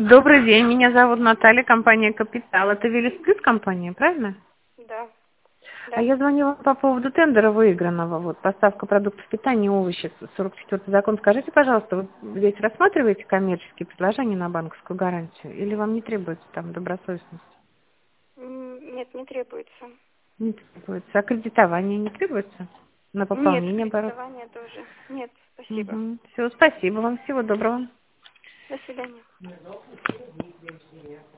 Добрый день, меня зовут Наталья, компания «Капитал». Это Велес Плюс компания, правильно? Да. А Да. я звоню вам по поводу тендера выигранного, вот, поставка продуктов питания и овощи, 44-й закон. Скажите, пожалуйста, вы здесь рассматриваете коммерческие предложения на банковскую гарантию или вам не требуется там добросовестность? Нет, не требуется. Не требуется. А кредитование не требуется? На Нет, пополнение оборот? кредитование тоже. Нет, спасибо. Угу. Все, спасибо вам, всего доброго. До свидания.